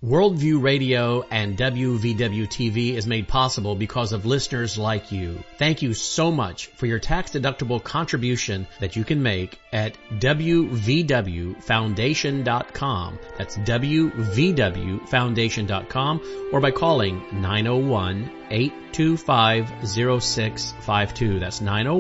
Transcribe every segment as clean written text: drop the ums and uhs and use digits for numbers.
Worldview Radio and WVW-TV is made possible because of listeners like you. Thank you so much for your tax-deductible contribution that you can make at WVWFoundation.com. That's WVWFoundation.com, or by calling 901-825-0652. That's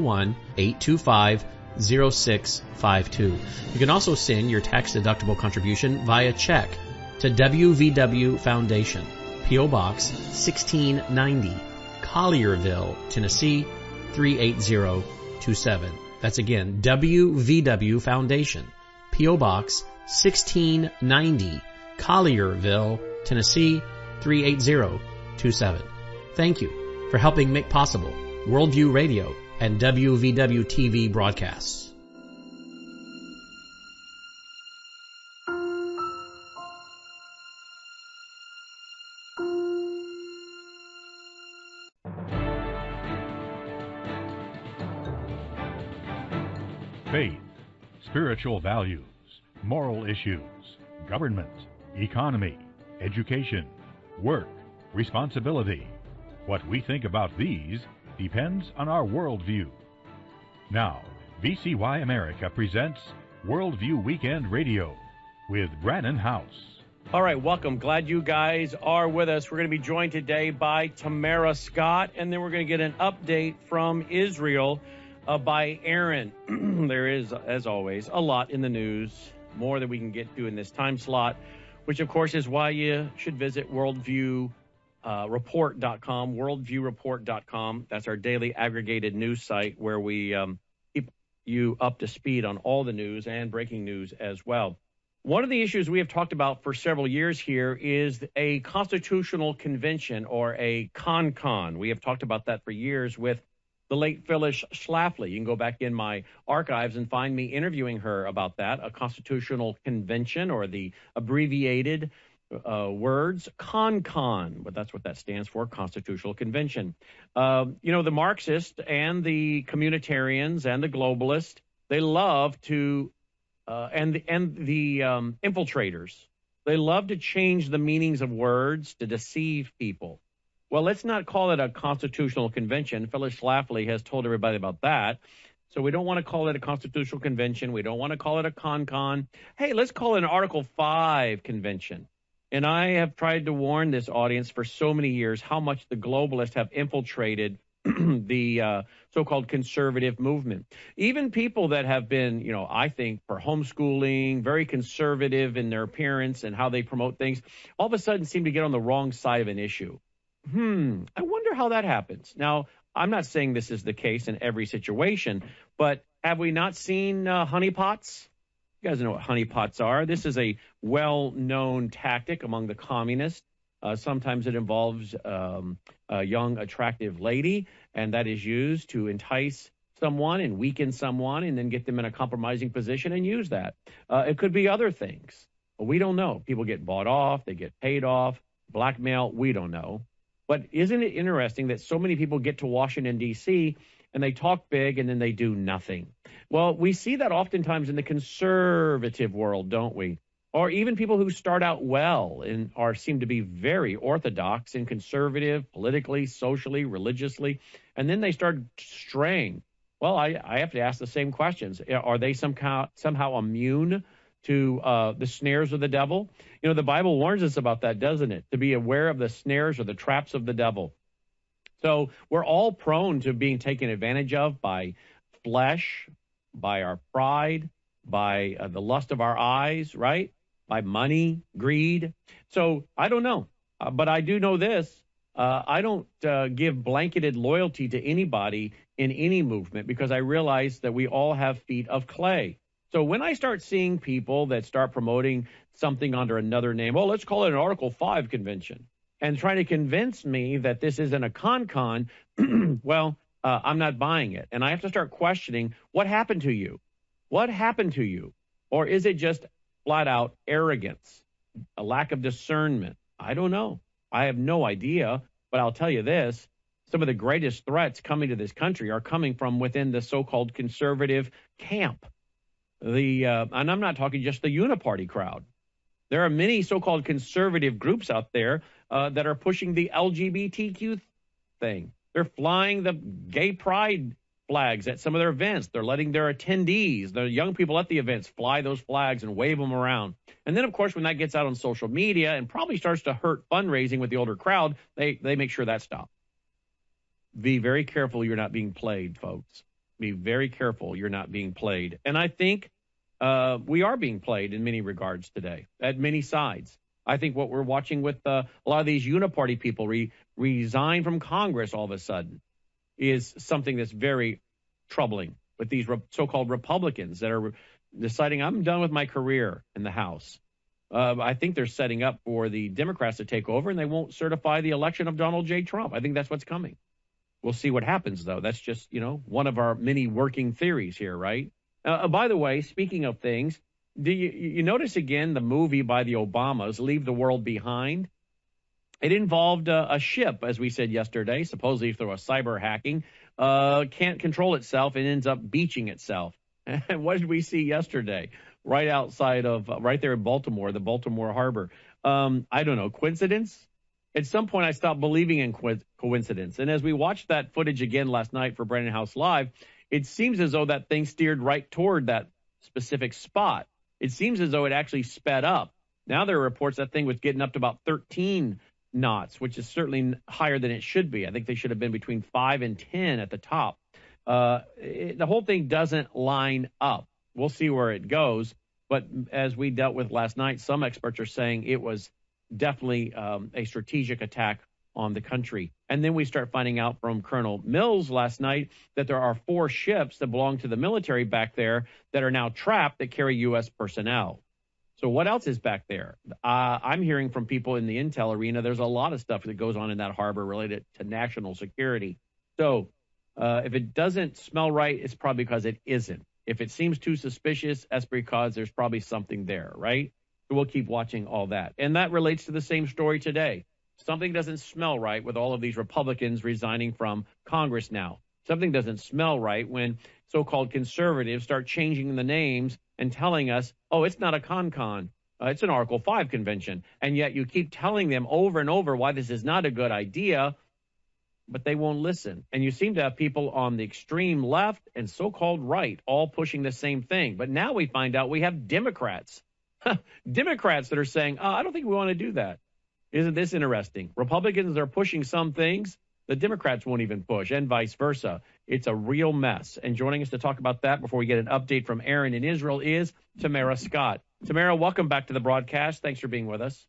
901-825-0652. You can also send your tax-deductible contribution via check to WVW Foundation, P.O. Box 1690, Collierville, Tennessee 38027. That's again, WVW Foundation, P.O. Box 1690, Collierville, Tennessee 38027. Thank you for helping make possible Worldview Radio and WVW TV broadcasts. Faith, spiritual values, moral issues, government, economy, education, work, responsibility. What we think about these depends on our worldview. Now, VCY America presents Worldview Weekend Radio with Brannon House. All right, welcome. Glad you guys are with us. We're going to be joined today by Tamara Scott, and then we're going to get an update from Israel by Aaron. There is, as always, a lot in the news, more than we can get to in this time slot, which, of course, is why you should visit worldviewreport.com, worldviewreport.com. That's our daily aggregated news site where we keep you up to speed on all the news and breaking news as well. One of the issues we have talked about for several years here is a constitutional convention, or a CONCON. We have talked about that for years with the late Phyllis Schlafly. You can go back in my archives and find me interviewing her about that, a constitutional convention, or the abbreviated words, CONCON, but that's what that stands for, Constitutional Convention. The Marxists and the communitarians and the globalists, they love to, and the infiltrators, they love to change the meanings of words to deceive people. Well, let's not call it a constitutional convention. Phyllis Schlafly has told everybody about that. So we don't want to call it a constitutional convention. We don't want to call it a CONCON. Hey, let's call it an Article 5 convention. And I have tried to warn this audience for so many years how much the globalists have infiltrated the so-called conservative movement. Even people that have been, I think, for homeschooling, very conservative in their appearance and how they promote things, all of a sudden seem to get on the wrong side of an issue. I wonder how that happens. Now, I'm not saying this is the case in every situation, but have we not seen honeypots? You guys know what honeypots are. This is a well-known tactic among the communists. Sometimes it involves a young, attractive lady, and that is used to entice someone and weaken someone and then get them in a compromising position and use that. It could be other things. We don't know. People get bought off. They get paid off. Blackmail. We don't know. But isn't it interesting that so many people get to Washington, D.C., and they talk big and then they do nothing? Well, we see that oftentimes in the conservative world, don't we? Or even people who start out well and seem to be very orthodox and conservative, politically, socially, religiously, and then they start straying. Well, I have to ask the same questions. Are they somehow immune to the snares of the devil? The Bible warns us about that, doesn't it? To be aware of the snares or the traps of the devil. So we're all prone to being taken advantage of by flesh, by our pride, by the lust of our eyes, right? By money, greed. So I don't know, but I do know this. I don't give blanketed loyalty to anybody in any movement because I realize that we all have feet of clay. So when I start seeing people that start promoting something under another name, let's call it an Article 5 convention, and trying to convince me that this isn't a CONCON, I'm not buying it. And I have to start questioning, what happened to you? What happened to you? Or is it just flat out arrogance, a lack of discernment? I don't know. I have no idea. But I'll tell you this, some of the greatest threats coming to this country are coming from within the so-called conservative camp. And I'm not talking just the uniparty crowd. There are many so-called conservative groups out there that are pushing the LGBTQ thing. They're flying the gay pride flags at some of their events. They're letting their attendees, the young people at the events, fly those flags and wave them around. And then, of course, when that gets out on social media and probably starts to hurt fundraising with the older crowd, they make sure that stops. Be very careful you're not being played, folks. Be very careful you're not being played. And I think we are being played in many regards today, at many sides. I think what we're watching with a lot of these uniparty people resign from Congress all of a sudden is something that's very troubling with these so-called Republicans that are deciding, I'm done with my career in the House. I think they're setting up for the Democrats to take over, and they won't certify the election of Donald J. Trump. I think that's what's coming. We'll see what happens, though. That's just, one of our many working theories here, right? By the way, speaking of things, do you notice again the movie by the Obamas, Leave the World Behind? It involved a ship, as we said yesterday, supposedly through a cyber hacking, can't control itself and ends up beaching itself. And what did we see yesterday? Right outside of, right there in Baltimore, the Baltimore Harbor. I don't know, coincidence? At some point, I stopped believing in coincidence. And as we watched that footage again last night for Brandon House Live, it seems as though that thing steered right toward that specific spot. It seems as though it actually sped up. Now there are reports that thing was getting up to about 13 knots, which is certainly higher than it should be. I think they should have been between 5 and 10 at the top. The whole thing doesn't line up. We'll see where it goes. But as we dealt with last night, some experts are saying it was definitely a strategic attack on the country. And then we start finding out from Colonel Mills last night that there are 4 ships that belong to the military back there that are now trapped that carry U.S. personnel. So what else is back there? I'm hearing from people in the intel arena, there's a lot of stuff that goes on in that harbor related to national security. So if it doesn't smell right, it's probably because it isn't. If it seems too suspicious, that's because there's probably something there, right? So we'll keep watching all that. And that relates to the same story today. Something doesn't smell right with all of these Republicans resigning from Congress now. Something doesn't smell right when so-called conservatives start changing the names and telling us, oh, it's not a con-con. It's an Article 5 convention. And yet you keep telling them over and over why this is not a good idea, but they won't listen. And you seem to have people on the extreme left and so-called right all pushing the same thing. But now we find out we have Democrats. Democrats that are saying, I don't think we want to do that. Isn't this interesting? Republicans are pushing some things the Democrats won't even push, and vice versa. It's a real mess. And joining us to talk about that before we get an update from Aaron in Israel is Tamara Scott. Tamara, welcome back to the broadcast. Thanks for being with us.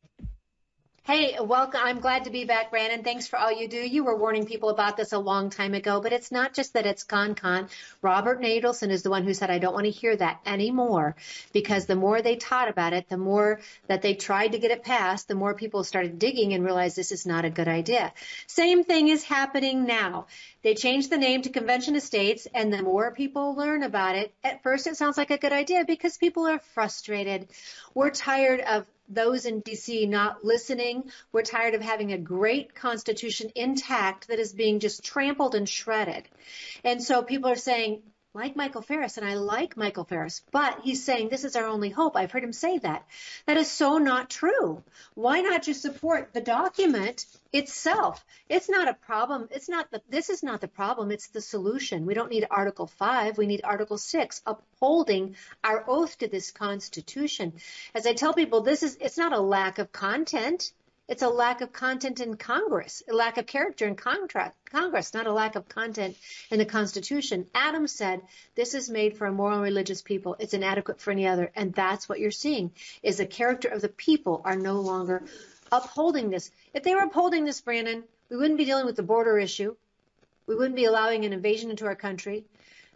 Hey, welcome. I'm glad to be back, Brandon. Thanks for all you do. You were warning people about this a long time ago, but it's not just that it's con-con. Robert Nadelson is the one who said, I don't want to hear that anymore, because the more they taught about it, the more that they tried to get it passed, the more people started digging and realized this is not a good idea. Same thing is happening now. They changed the name to Convention of States, and the more people learn about it, at first it sounds like a good idea because people are frustrated. We're tired of those in D.C. not listening. We're tired of having a great Constitution intact that is being just trampled and shredded. And so people are saying, like Michael Farris, and I like Michael Farris, but he's saying this is our only hope. I've heard him say that. That is so not true. Why not just support the document itself? It's not a problem. This is not the problem. It's the solution. We don't need Article 5. We need Article 6, upholding our oath to this Constitution. As I tell people, it's not a lack of content. It's a lack of content in Congress, a lack of character in Congress, not a lack of content in the Constitution. Adams said, this is made for a moral and religious people. It's inadequate for any other. And that's what you're seeing, is the character of the people are no longer upholding this. If they were upholding this, Brandon, we wouldn't be dealing with the border issue. We wouldn't be allowing an invasion into our country.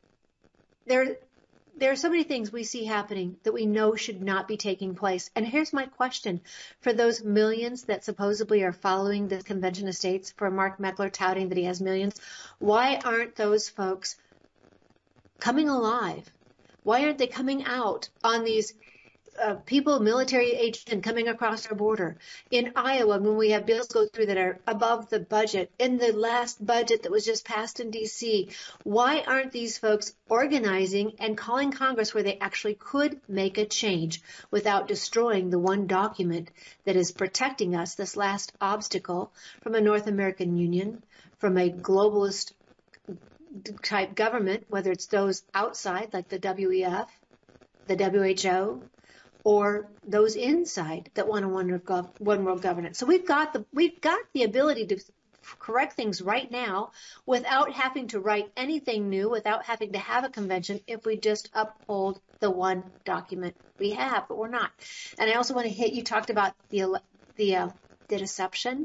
There are so many things we see happening that we know should not be taking place. And here's my question. For those millions that supposedly are following this Convention of States, for Mark Meckler touting that he has millions, why aren't those folks coming alive? Why aren't they coming out on these people, military agents coming across our border. In Iowa, when we have bills go through that are above the budget, in the last budget that was just passed in D.C., why aren't these folks organizing and calling Congress where they actually could make a change without destroying the one document that is protecting us, this last obstacle from a North American Union, from a globalist type government, whether it's those outside like the WEF, the WHO, or those inside that want a one world governance. So we've got the ability to correct things right now without having to write anything new, without having to have a convention, if we just uphold the one document we have, but we're not. And I also want to hit, you talked about the deception.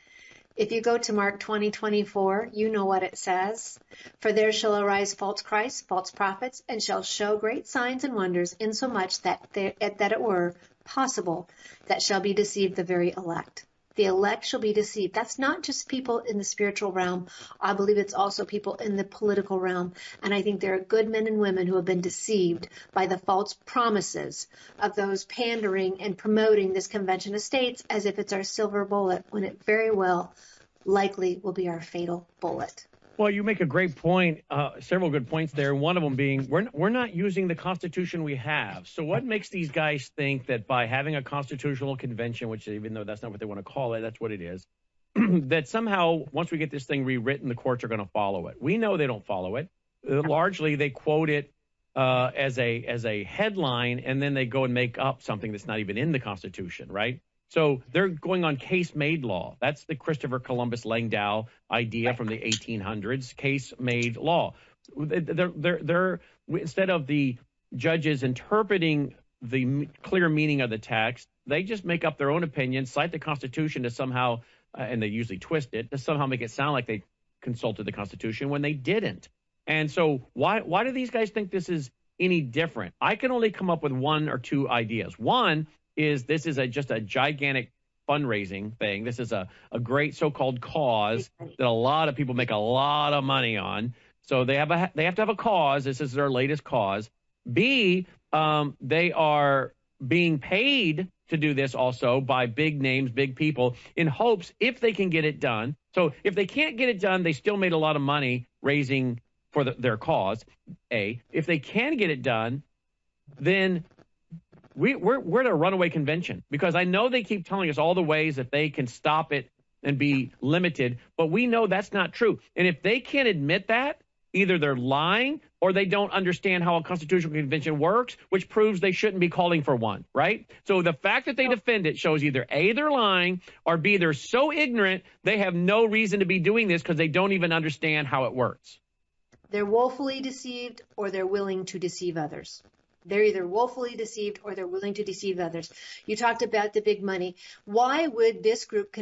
If you go to Mark 20:24, you know what it says. For there shall arise false Christs, false prophets, and shall show great signs and wonders, insomuch that it were possible that shall be deceived the very elect. The elect shall be deceived. That's not just people in the spiritual realm. I believe it's also people in the political realm. And I think there are good men and women who have been deceived by the false promises of those pandering and promoting this Convention of States as if it's our silver bullet, when it very well likely will be our fatal bullet. Well, you make a great point, several good points there. One of them being we're not using the Constitution we have. So what makes these guys think that by having a constitutional convention, which even though that's not what they want to call it, that's what it is, that somehow once we get this thing rewritten, the courts are going to follow it? We know they don't follow it. Largely, they quote it as a headline, and then they go and make up something that's not even in the Constitution, right? So they're going on case-made law. That's the Christopher Columbus Langdau idea from the 1800s, case-made law. They're instead of the judges interpreting the clear meaning of the text, they just make up their own opinion, cite the Constitution to somehow, and they usually twist it, to somehow make it sound like they consulted the Constitution when they didn't. And so why do these guys think this is any different? I can only come up with one or two ideas. One is this is just a gigantic fundraising thing. This is a great so-called cause that a lot of people make a lot of money on. So they have to have a cause. This is their latest cause. B, they are being paid to do this also by big names, big people, in hopes if they can get it done. So if they can't get it done, they still made a lot of money raising for their cause. A, if they can get it done, then we're at a runaway convention, because I know they keep telling us all the ways that they can stop it and be limited, but we know that's not true. And if they can't admit that, either they're lying or they don't understand how a constitutional convention works, which proves they shouldn't be calling for one, right? So the fact that they defend it shows either A, they're lying, or B, they're so ignorant they have no reason to be doing this because they don't even understand how it works. They're woefully deceived, or they're willing to deceive others. They're either woefully deceived or they're willing to deceive others. You talked about the big money. Why would this group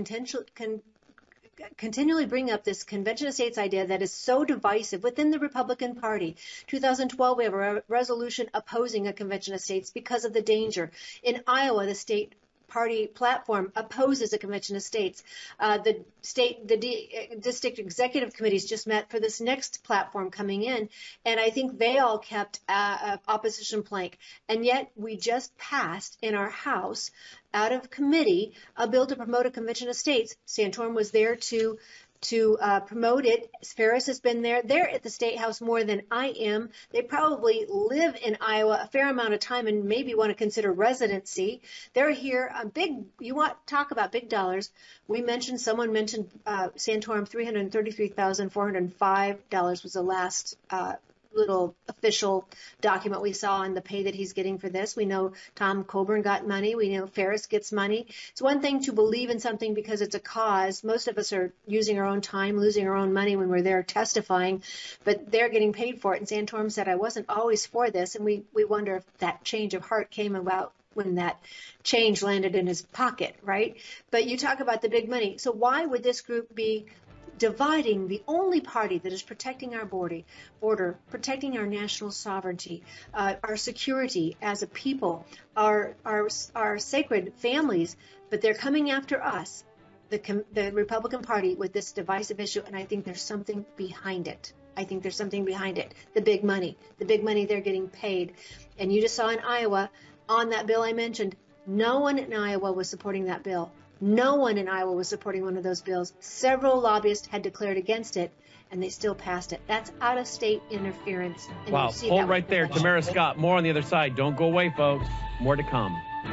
continually bring up this Convention of States idea that is so divisive within the Republican Party? 2012, we have a resolution opposing a Convention of States because of the danger. In Iowa, the state party platform opposes a Convention of States. The district executive committees just met for this next platform coming in, and I think they all kept opposition plank. And yet we just passed in our House, out of committee, a bill to promote a Convention of States. Santorum was there to promote it. Ferris has been there. They're at the State House more than I am. They probably live in Iowa a fair amount of time and maybe want to consider residency. They're here. You want to talk about big dollars. Someone mentioned Santorum, $333,405 was the last little official document we saw on the pay that he's getting for this. We know Tom Coburn got money. We know Ferris gets money. It's one thing to believe in something because it's a cause. Most of us are using our own time, losing our own money when we're there testifying, but they're getting paid for it. And Santorum said, I wasn't always for this. And we wonder if that change of heart came about when that change landed in his pocket, right? But you talk about the big money. So why would this group be dividing the only party that is protecting our border, protecting our national sovereignty, our security as a people, our sacred families, but they're coming after us, the Republican Party, with this divisive issue, and I think there's something behind it. The big money they're getting paid. And you just saw in Iowa, on that bill I mentioned, no one in Iowa was supporting that bill. No one in Iowa was supporting one of those bills. Several lobbyists had declared against it, and they still passed it. That's out-of-state interference. And wow. Hold right there. Tamara Scott, more on the other side. Don't go away, folks. More to come.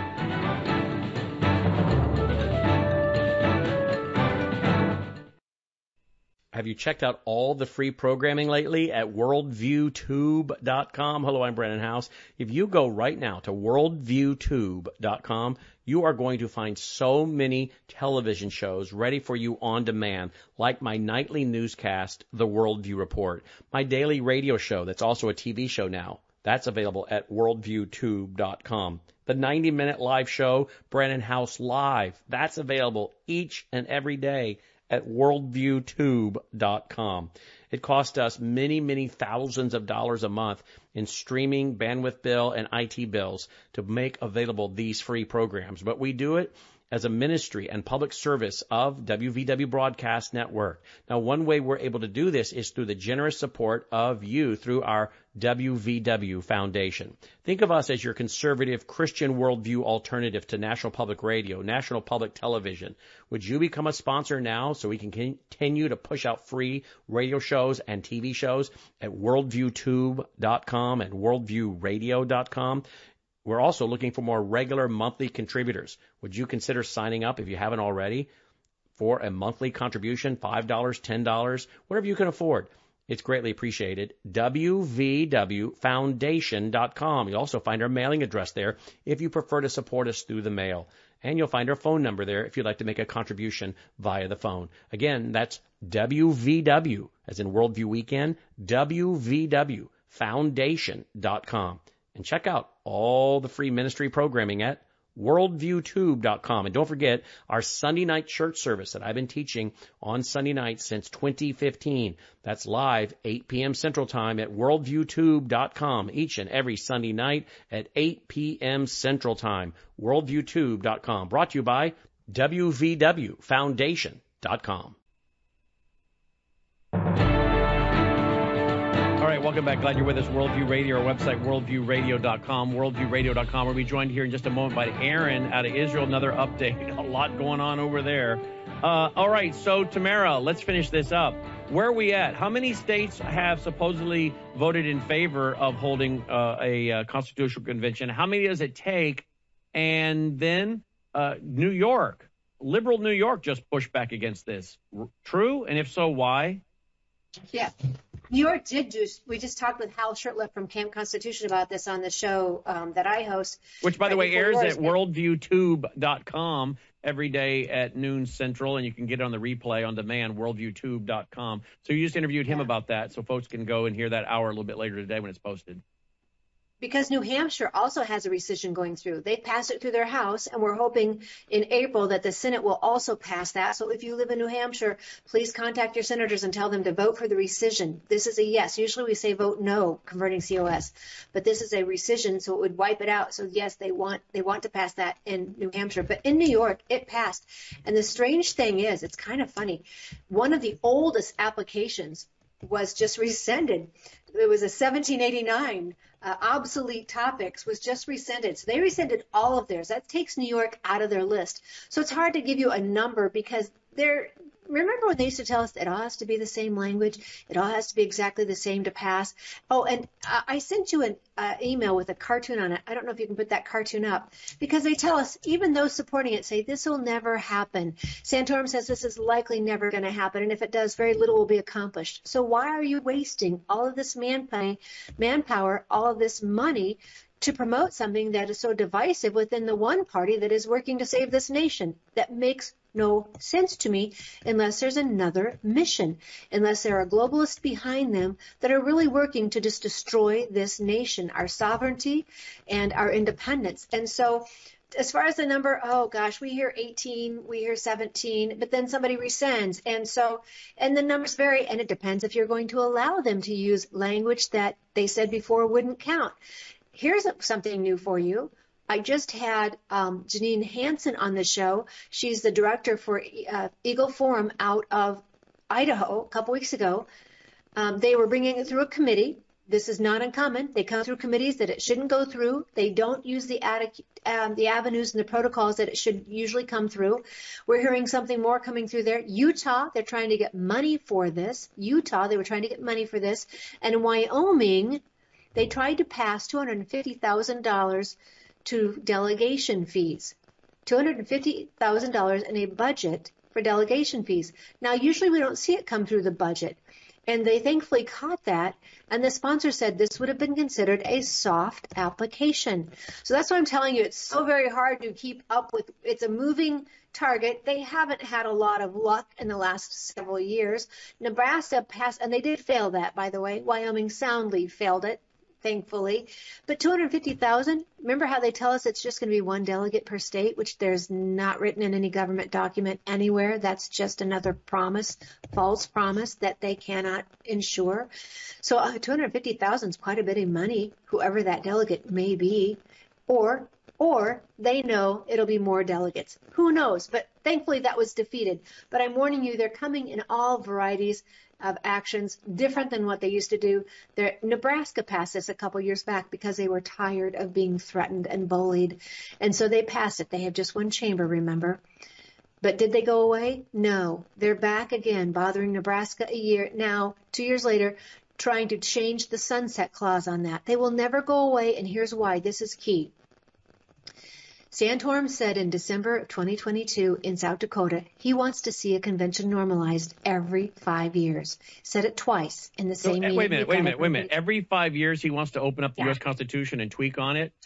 Have you checked out all the free programming lately at worldviewtube.com? Hello, I'm Brandon House. If you go right now to worldviewtube.com, you are going to find so many television shows ready for you on demand, like my nightly newscast, The Worldview Report, my daily radio show that's also a TV show now. That's available at worldviewtube.com. The 90-minute live show, Brandon House Live, that's available each and every day at worldviewtube.com. It costs us many, many thousands of dollars a month in streaming, bandwidth bill, and IT bills to make available these free programs. But we do it as a ministry and public service of WVW Broadcast Network. Now, one way we're able to do this is through the generous support of you through our WVW Foundation. Think of us as your conservative Christian worldview alternative to National Public Radio, National Public Television. Would you become a sponsor now so we can continue to push out free radio shows and TV shows at worldviewtube.com and worldviewradio.com? We're also looking for more regular monthly contributors. Would you consider signing up if you haven't already for a monthly contribution, $5, $10, whatever you can afford? It's greatly appreciated. WVWFoundation.com. You'll also find our mailing address there if you prefer to support us through the mail. And you'll find our phone number there if you'd like to make a contribution via the phone. Again, that's WVW, as in Worldview Weekend, WVWFoundation.com. And check out all the free ministry programming at worldviewtube.com. And don't forget our Sunday night church service that I've been teaching on Sunday nights since 2015. That's live 8 p.m. Central Time at worldviewtube.com each and every Sunday night at 8 p.m. Central Time. worldviewtube.com. Brought to you by WVWFoundation.com. All right, welcome back. Glad you're with us. Worldview Radio, our website, worldviewradio.com, worldviewradio.com. We'll be joined here in just a moment by Aaron out of Israel. Another update. A lot going on over there. All right, so Tamara, let's finish this up. Where are we at? How many states have supposedly voted in favor of holding a constitutional convention? How many does it take? And then New York, liberal New York just pushed back against this. True? And if so, why? Yeah. New York did do. We just talked with Hal Shurtleff from Camp Constitution about this on the show that I host. Which, by the way, airs at worldviewtube.com every day at noon Central, and you can get it on the replay on demand, worldviewtube.com. So you just interviewed him about that, so folks can go and hear that hour a little bit later today when it's posted. Because New Hampshire also has a rescission going through. They passed it through their House, and we're hoping in April that the Senate will also pass that. So if you live in New Hampshire, please contact your senators and tell them to vote for the rescission. This is a yes. Usually we say vote no, converting COS. But this is a rescission, so it would wipe it out. So, yes, they want to pass that in New Hampshire. But in New York, it passed. And the strange thing is, it's kind of funny, one of the oldest applications was just rescinded. It was a 1789 obsolete topics was just rescinded. So they rescinded all of theirs. That takes New York out of their list. So it's hard to give you a number because remember when they used to tell us it all has to be the same language? It all has to be exactly the same to pass. Oh, and I sent you an email with a cartoon on it. I don't know if you can put that cartoon up because they tell us, even those supporting it say this will never happen. Santorum says this is likely never going to happen. And if it does, very little will be accomplished. So why are you wasting all of this manpower, all of this money to promote something that is so divisive within the one party that is working to save this nation? That makes no sense to me unless there's another mission, unless there are globalists behind them that are really working to just destroy this nation, our sovereignty and our independence. And so as far as the number, oh gosh, we hear 18, we hear 17, but then somebody rescinds. And the numbers vary, and it depends if you're going to allow them to use language that they said before wouldn't count. Here's something new for you. I just had Janine Hansen on the show. She's the director for Eagle Forum out of Idaho a couple weeks ago. They were bringing it through a committee. this is not uncommon. They come through committees that it shouldn't go through. They don't use the avenues and the protocols that it should usually come through. We're hearing something more coming through there. Utah, they're trying to get money for this. Utah, they were trying to get money for this. And in Wyoming, they tried to pass $250,000 to delegation fees. $250,000 in a budget for delegation fees. Now, usually we don't see it come through the budget. And they thankfully caught that. And the sponsor said this would have been considered a soft application. So that's why I'm telling you, it's so very hard to keep up with. It's a moving target. They haven't had a lot of luck in the last several years. Nebraska passed, and they did fail that, by the way. Wyoming soundly failed it, thankfully. But 250,000, remember how they tell us it's just going to be one delegate per state, which there's not written in any government document anywhere. That's just another promise, false promise that they cannot ensure. So 250,000 is quite a bit of money, whoever that delegate may be, or they know it'll be more delegates. Who knows? But thankfully that was defeated. But I'm warning you, they're coming in all varieties of actions different than what they used to do. Nebraska passed this a couple years back because they were tired of being threatened and bullied. And so they passed it. They have just one chamber, remember. But did they go away? No. They're back again, bothering Nebraska a year. Now, 2 years later, trying to change the sunset clause on that. They will never go away, and here's why. This is key. Santorum said in December of 2022 in South Dakota, he wants to see a convention normalized every 5 years. Said it twice in the same meeting. Wait a minute. Every 5 years he wants to open up the U.S. Constitution and tweak on it?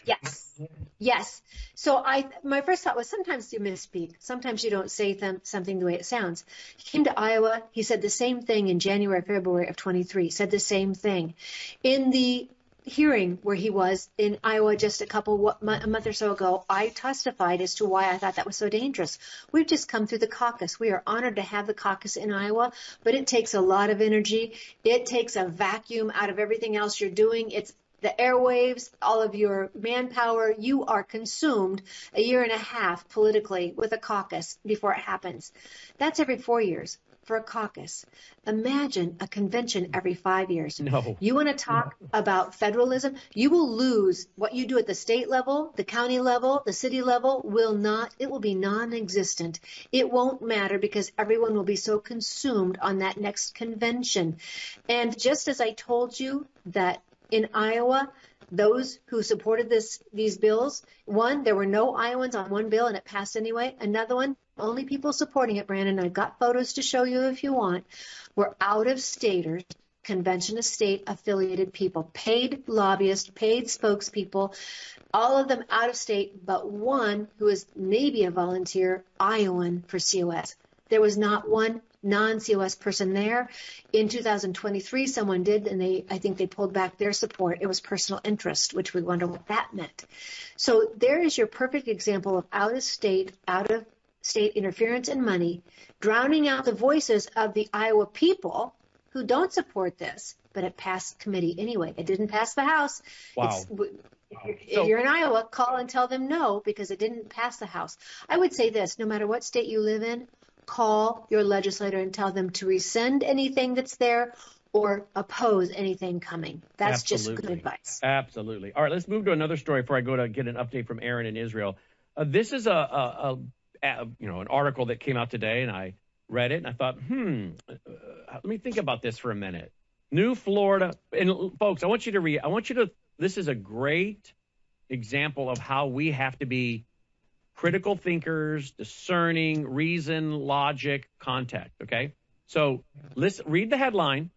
Yes. So my first thought was sometimes you misspeak. Sometimes you don't say something the way it sounds. He came to Iowa. He said the same thing in January, February of 23. Said the same thing. In the hearing where he was in Iowa just a month or so ago, I testified as to why I thought that was so dangerous. We've just come through the caucus. We are honored to have the caucus in Iowa, but it takes a lot of energy. It takes a vacuum out of everything else you're doing. It's the airwaves, all of your manpower. You are consumed a year and a half politically with a caucus before it happens. That's every 4 years. For a caucus. Imagine a convention every 5 years. No. You want to talk about federalism? You will lose what you do at the state level, the county level, the city level it will be non-existent. It won't matter because everyone will be so consumed on that next convention. And just as I told you that in Iowa, those who supported these bills, one, there were no Iowans on one bill and it passed anyway. Another one, only people supporting it, Brandon, I've got photos to show you if you want, were out-of-staters, convention of state affiliated people, paid lobbyists, paid spokespeople, all of them out of state, but one who is maybe a volunteer Iowan for COS. There was not one non-COS person there. In 2023, someone did, and I think they pulled back their support. It was personal interest, which we wonder what that meant. So there is your perfect example of out-of-state interference and money, drowning out the voices of the Iowa people who don't support this, but it passed committee anyway. It didn't pass the House. Wow. If you're in Iowa, call and tell them no because it didn't pass the House. I would say this, no matter what state you live in, call your legislator and tell them to rescind anything that's there or oppose anything coming. That's just good advice. Absolutely. All right, let's move to another story before I go to get an update from Aaron in Israel. This is an article that came out today, and I read it, and I thought, let me think about this for a minute. New Florida, and folks, I want you to, this is a great example of how we have to be critical thinkers, discerning, reason, logic, context, okay? So read the headline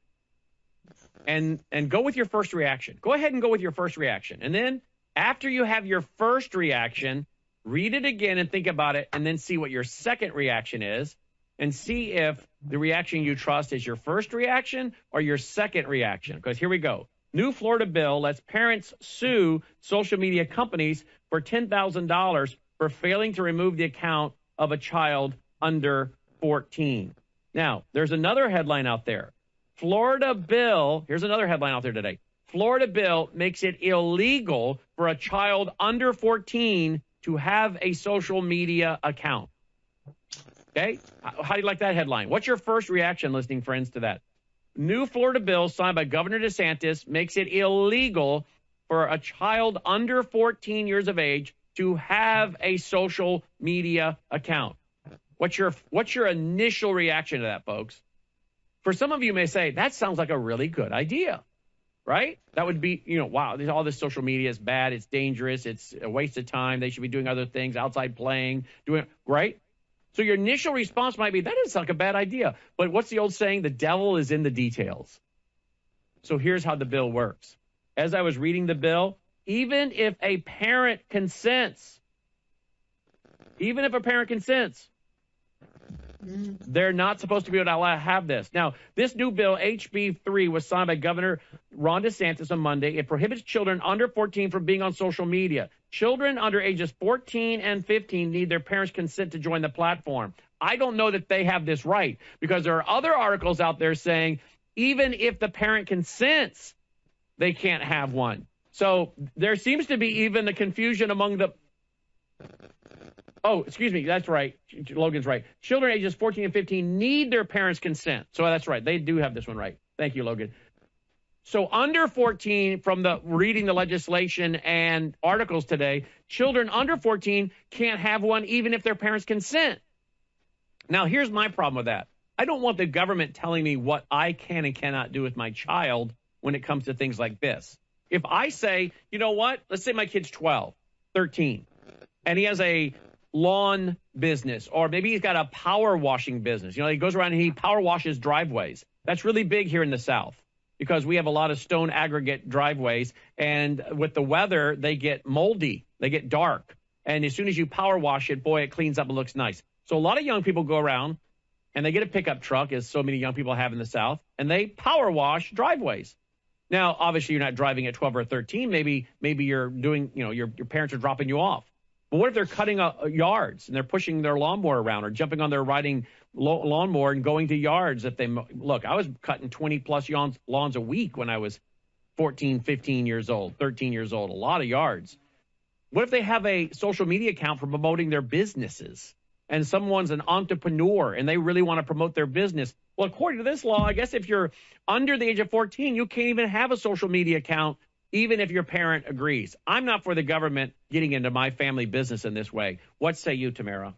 and go with your first reaction. Go ahead and go with your first reaction. And then after you have your first reaction, read it again and think about it, and then see what your second reaction is, and see if the reaction you trust is your first reaction or your second reaction. Because here we go. New Florida bill lets parents sue social media companies for $10,000 for failing to remove the account of a child under 14. Now, there's another headline out there. Florida bill, here's another headline out there today. Florida bill makes it illegal for a child under 14 to have a social media account. Okay? How do you like that headline? What's your first reaction, listening friends, to that? New Florida bill signed by Governor DeSantis makes it illegal for a child under 14 years of age to have a social media account. What's your initial reaction to that, folks? For some of you may say, that sounds like a really good idea, right? That would be, wow, all this social media is bad. It's dangerous. It's a waste of time. They should be doing other things, outside playing, right? So your initial response might be, that doesn't sound like a bad idea. But what's the old saying? The devil is in the details. So here's how the bill works. As I was reading the bill, even if a parent consents, they're not supposed to be able to have this. Now, this new bill, HB 3, was signed by Governor Ron DeSantis on Monday. It prohibits children under 14 from being on social media. Children under ages 14 and 15 need their parents' consent to join the platform. I don't know that they have this right, because there are other articles out there saying even if the parent consents, they can't have one. So there seems to be even a confusion among the... Oh, excuse me. That's right. Logan's right. Children ages 14 and 15 need their parents' consent. So that's right. They do have this one right. Thank you, Logan. So under 14, from the reading the legislation and articles today, children under 14 can't have one even if their parents consent. Now, here's my problem with that. I don't want the government telling me what I can and cannot do with my child when it comes to things like this. If I say, you know what, let's say my kid's 12, 13, and he has a lawn business, or maybe he's got a power washing business. He goes around and he power washes driveways. That's really big here in the South because we have a lot of stone aggregate driveways, and with the weather, they get moldy, they get dark. And as soon as you power wash it, boy, it cleans up and looks nice. So a lot of young people go around and they get a pickup truck, as so many young people have in the South, and they power wash driveways. Now, obviously, you're not driving at 12 or 13. Maybe you're doing, your parents are dropping you off. But what if they're cutting yards and they're pushing their lawnmower around, or jumping on their riding lawnmower and going to yards? Look, I was cutting 20 plus lawns a week when I was 14, 15 years old, 13 years old, a lot of yards. What if they have a social media account for promoting their businesses, and someone's an entrepreneur and they really want to promote their business? Well, according to this law, I guess if you're under the age of 14, you can't even have a social media account, even if your parent agrees. I'm not for the government getting into my family business in this way. What say you, Tamara?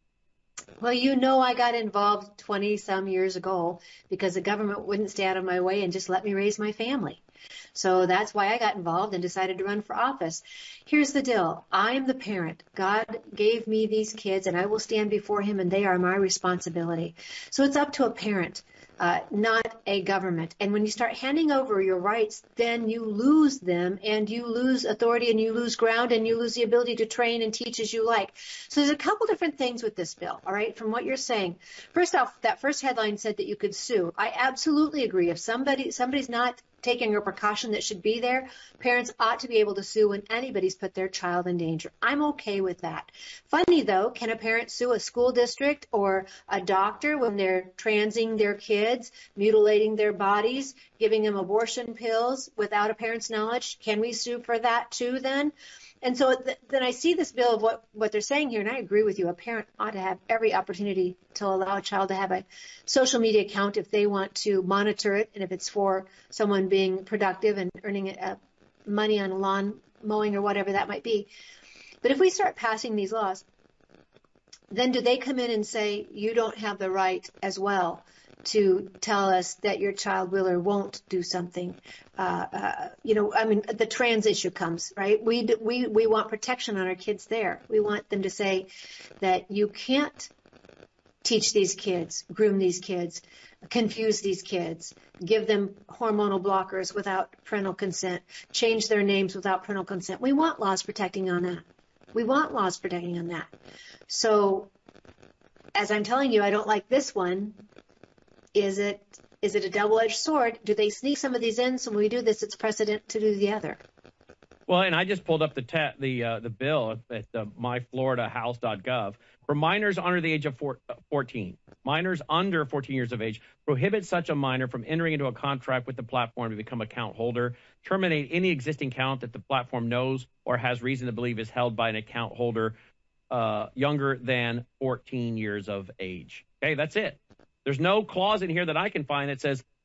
Well, I got involved 20-some years ago because the government wouldn't stay out of my way and just let me raise my family. So that's why I got involved and decided to run for office. Here's the deal. I am the parent. God gave me these kids, and I will stand before him, and they are my responsibility. So it's up to a parent, not a government. And when you start handing over your rights, then you lose them, and you lose authority, and you lose ground, and you lose the ability to train and teach as you like. So there's a couple different things with this bill, all right, from what you're saying. First off, that first headline said that you could sue. I absolutely agree. If somebody's not taking a precaution that should be there, parents ought to be able to sue when anybody's put their child in danger. I'm okay with that. Funny, though, can a parent sue a school district or a doctor when they're transing their kids, mutilating their bodies, giving them abortion pills without a parent's knowledge? Can we sue for that too then? And so then I see this bill of what they're saying here, and I agree with you. A parent ought to have every opportunity to allow a child to have a social media account if they want to monitor it, and if it's for someone being productive and earning money on lawn mowing or whatever that might be. But if we start passing these laws, then do they come in and say, you don't have the right as well to tell us that your child will or won't do something? The trans issue comes, right? We want protection on our kids there. We want them to say that you can't teach these kids, groom these kids, confuse these kids, give them hormonal blockers without parental consent, change their names without parental consent. We want laws protecting on that. So, as I'm telling you, I don't like this one. Is it a double-edged sword? Do they sneak some of these in so when we do this, it's precedent to do the other? Well, and I just pulled up the bill at myfloridahouse.gov. For minors under the age of 14, minors under 14 years of age, prohibit such a minor from entering into a contract with the platform to become account holder, terminate any existing account that the platform knows or has reason to believe is held by an account holder younger than 14 years of age. Okay, that's it. There's no clause in here that I can find that says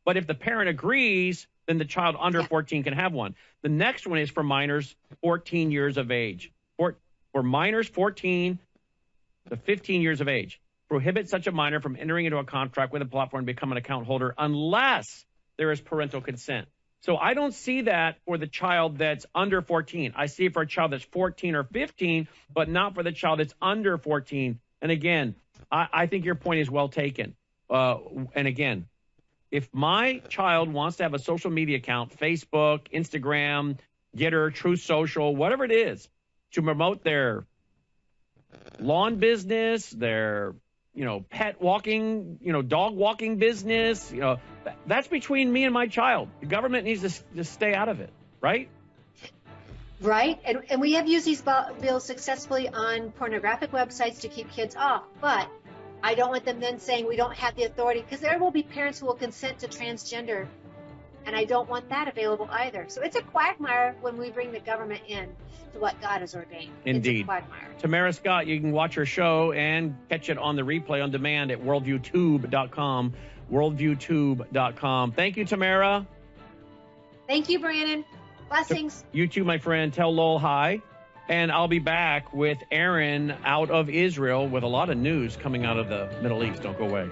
But if the parent agrees, then the child under 14 can have one. The next one is for minors 14 years of age. For minors 14 to 15 years of age. Prohibit such a minor from entering into a contract with a platform to become an account holder unless there is parental consent. So I don't see that for the child that's under 14. I see it for a child that's 14 or 15, but not for the child that's under 14. And again, I think your point is well taken. And again, if my child wants to have a social media account, Facebook, Instagram, Getter, Truth Social, whatever it is, to promote their lawn business, their pet walking, dog walking business, that's between me and my child. The government needs to stay out of it, right? Right. And we have used these bills successfully on pornographic websites to keep kids off. But I don't want them then saying we don't have the authority, because there will be parents who will consent to transgender. And I don't want that available either. So it's a quagmire when we bring the government in to what God has ordained. Indeed. It's a quagmire. Tamara Scott, you can watch her show and catch it on the replay on demand at worldviewtube.com. Worldviewtube.com. Thank you, Tamara. Thank you, Brandon. Blessings. You too, my friend. Tell Lowell hi. And I'll be back with Aaron out of Israel with a lot of news coming out of the Middle East. Don't go away.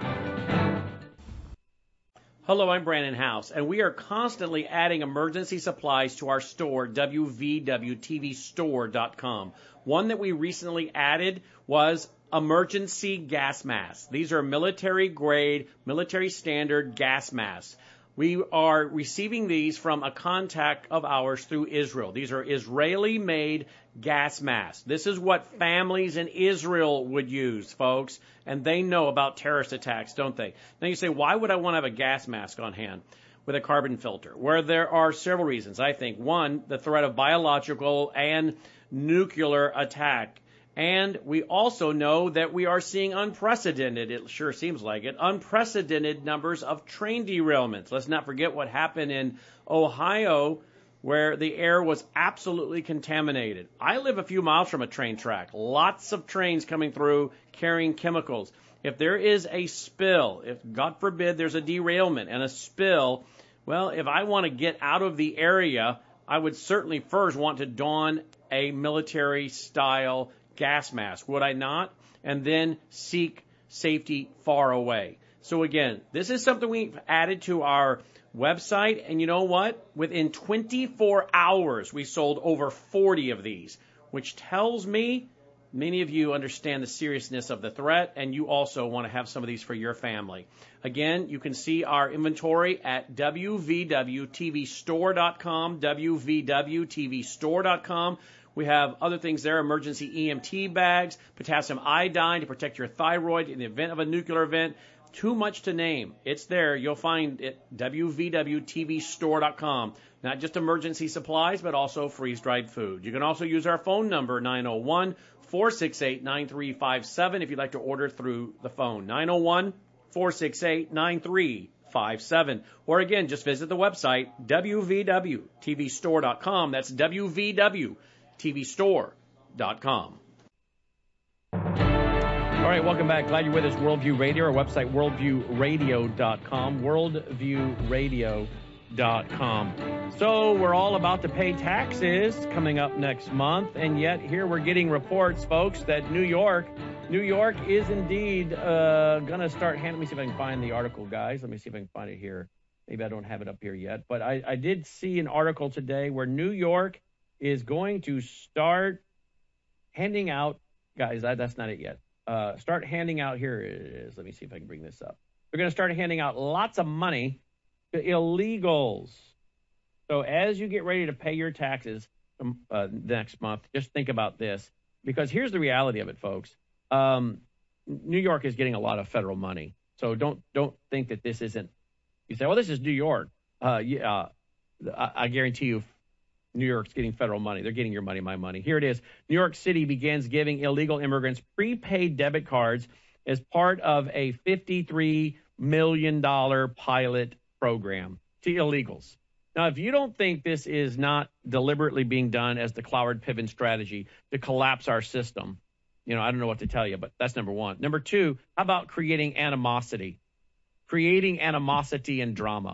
Hello, I'm Brandon House, and we are constantly adding emergency supplies to our store, www.tvstore.com. One that we recently added was emergency gas masks. These are military grade, military standard gas masks. We are receiving these from a contact of ours through Israel. These are Israeli-made gas masks. This is what families in Israel would use, folks, and they know about terrorist attacks, don't they? Now you say, why would I want to have a gas mask on hand with a carbon filter? Where there are several reasons, I think. One, the threat of biological and nuclear attack. And we also know that we are seeing unprecedented, it sure seems like it, unprecedented numbers of train derailments. Let's not forget what happened in Ohio, where the air was absolutely contaminated. I live a few miles from a train track. Lots of trains coming through carrying chemicals. If there is a spill, if God forbid there's a derailment and a spill, well, if I want to get out of the area, I would certainly first want to don a military-style gas mask, would I not? And then seek safety far away. So again, this is something we've added to our website, and you know what? Within 24 hours, we sold over 40 of these, which tells me many of you understand the seriousness of the threat, and you also want to have some of these for your family. Again, you can see our inventory at www.tvstore.com, www.tvstore.com. We have other things there, emergency EMT bags, potassium iodine to protect your thyroid in the event of a nuclear event. Too much to name. It's there. You'll find it www.tvstore.com. Not just emergency supplies, but also freeze-dried food. You can also use our phone number, 901-468-9357, if you'd like to order through the phone. 901-468-9357. Or again, just visit the website, www.tvstore.com. That's www.tvstore.com. All right, welcome back. Glad you're with us. Worldview Radio, our website, worldviewradio.com, worldviewradio.com. So we're all about to pay taxes coming up next month, and yet here we're getting reports, folks, that New York is indeed going to start handing. Let me see if I can find the article, guys. Let me see if I can find it here. Maybe I don't have it up here yet, but I did see an article today where New York is going to start handing out, guys, that's not it yet. Start handing out, here it is. Let me see if I can bring this up. They're going to start handing out lots of money to illegals. So as you get ready to pay your taxes next month, just think about this, because here's the reality of it, folks. New York is getting a lot of federal money. So don't think that this isn't, you say, well, this is New York. I guarantee you, New York's getting federal money. They're getting your money, my money. Here it is. New York City begins giving illegal immigrants prepaid debit cards as part of a $53 million pilot program to illegals. Now, if you don't think this is not deliberately being done as the Cloward-Piven strategy to collapse our system, I don't know what to tell you, but that's number one. Number two, how about creating animosity and drama?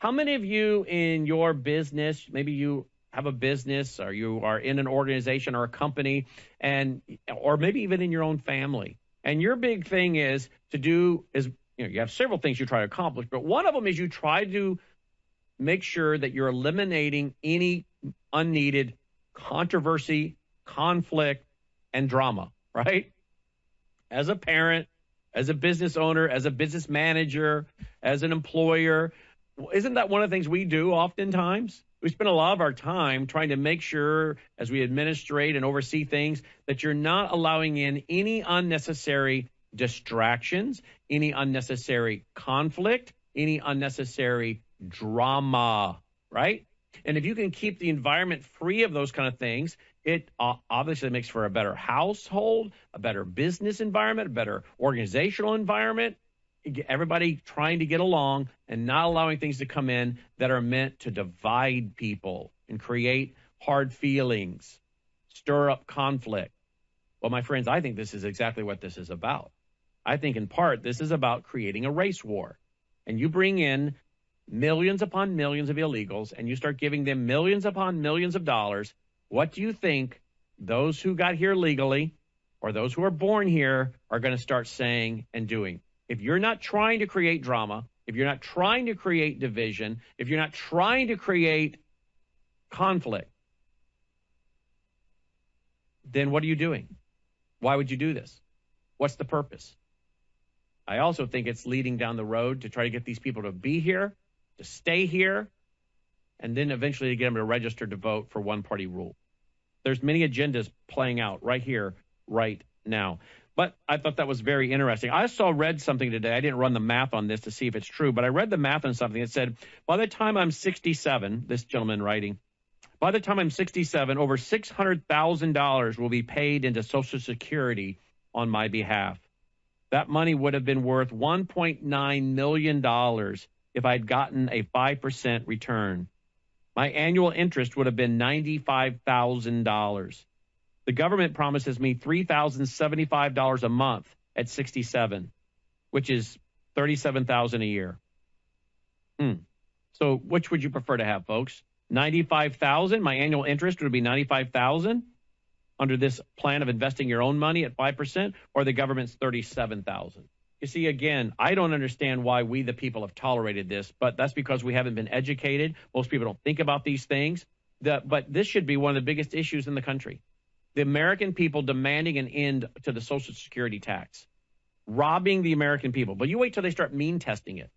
How many of you in your business, maybe you have a business or you are in an organization or a company, or maybe even in your own family, and your big thing is you have several things you try to accomplish, but one of them is you try to make sure that you're eliminating any unneeded controversy, conflict, and drama, right? As a parent, as a business owner, as a business manager, as an employer, isn't that one of the things we do oftentimes? We spend a lot of our time trying to make sure, as we administrate and oversee things, that you're not allowing in any unnecessary distractions, any unnecessary conflict, any unnecessary drama, right? And if you can keep the environment free of those kind of things, it obviously makes for a better household, a better business environment, a better organizational environment. Everybody trying to get along and not allowing things to come in that are meant to divide people and create hard feelings, stir up conflict. Well, my friends, I think this is exactly what this is about. I think in part this is about creating a race war. And you bring in millions upon millions of illegals and you start giving them millions upon millions of dollars. What do you think those who got here legally or those who are born here are going to start saying and doing? If you're not trying to create drama, if you're not trying to create division, if you're not trying to create conflict, then what are you doing? Why would you do this? What's the purpose? I also think it's leading down the road to try to get these people to be here, to stay here, and then eventually to get them to register to vote for one-party rule. There's many agendas playing out right here, right now. But I thought that was very interesting. I read something today. I didn't run the math on this to see if it's true, but I read the math on something that said, by the time I'm 67, this gentleman writing, by the time I'm 67, over $600,000 will be paid into Social Security on my behalf. That money would have been worth $1.9 million if I'd gotten a 5% return. My annual interest would have been $95,000. The government promises me $3,075 a month at 67, which is $37,000 a year. So which would you prefer to have, folks? $95,000, my annual interest would be $95,000 under this plan of investing your own money at 5%, or the government's $37,000. You see, again, I don't understand why we, the people, have tolerated this, but that's because we haven't been educated. Most people don't think about these things. But this should be one of the biggest issues in the country. The American people demanding an end to the Social Security tax, robbing the American people. But you wait till they start mean testing it.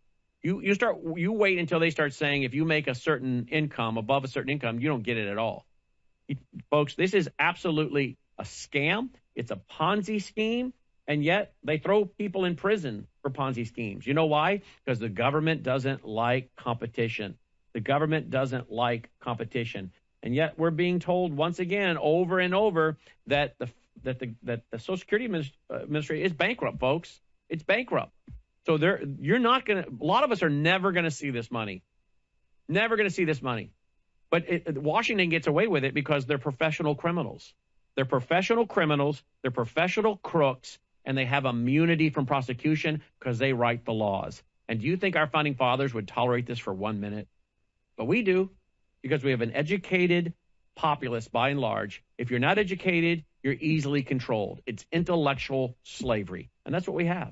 You wait until they start saying if you make a certain income, above a certain income, you don't get it at all. Folks, this is absolutely a scam. It's a Ponzi scheme. And yet they throw people in prison for Ponzi schemes. You know why? Because the government doesn't like competition. The government doesn't like competition. And yet we're being told once again, over and over, that the Social Security Administration is bankrupt, folks. It's bankrupt. So a lot of us are never going to see this money. Never going to see this money. But Washington gets away with it because they're professional criminals. They're professional criminals. They're professional crooks. And they have immunity from prosecution because they write the laws. And do you think our founding fathers would tolerate this for 1 minute? But we do, because we have an educated populace by and large. If you're not educated, you're easily controlled. It's intellectual slavery. And that's what we have.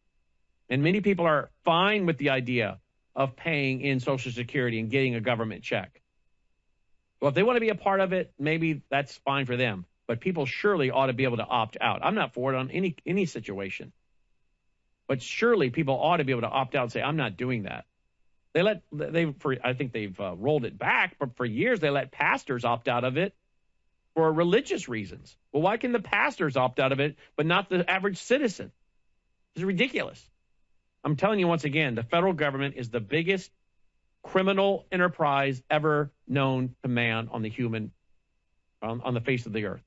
And many people are fine with the idea of paying in Social Security and getting a government check. Well, if they want to be a part of it, maybe that's fine for them. But people surely ought to be able to opt out. I'm not for it on any situation. But surely people ought to be able to opt out and say, I'm not doing that. I think they've rolled it back, but for years they let pastors opt out of it for religious reasons. Well, why can the pastors opt out of it, but not the average citizen? It's ridiculous. I'm telling you once again, the federal government is the biggest criminal enterprise ever known to man on the face of the earth.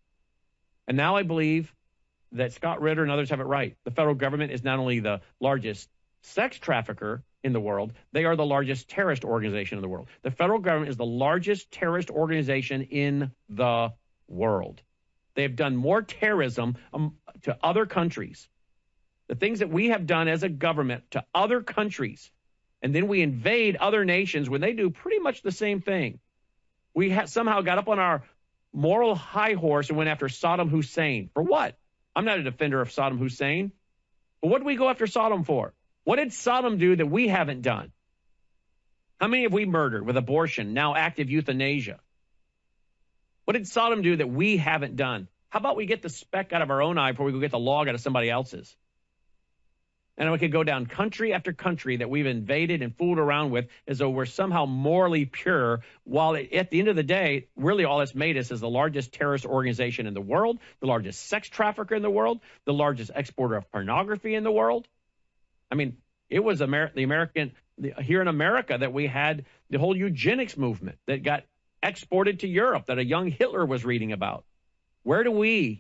And now I believe that Scott Ritter and others have it right. The federal government is not only the largest sex trafficker in the world, they are the largest terrorist organization in the world. The federal government is the largest terrorist organization in the world. They have done more terrorism to other countries. The things that we have done as a government to other countries and then we invade other nations when they do pretty much the same thing. We somehow got up on our moral high horse and went after Saddam Hussein. For what? I'm not a defender of Saddam Hussein. But what did we go after Saddam for? What did Saddam do that we haven't done? How many have we murdered with abortion, now active euthanasia? What did Saddam do that we haven't done? How about we get the speck out of our own eye before we go get the log out of somebody else's? And we could go down country after country that we've invaded and fooled around with as though we're somehow morally pure, while at the end of the day, really all it's made us is the largest terrorist organization in the world, the largest sex trafficker in the world, the largest exporter of pornography in the world. I mean, it was here in America that we had the whole eugenics movement that got exported to Europe that a young Hitler was reading about. Where do we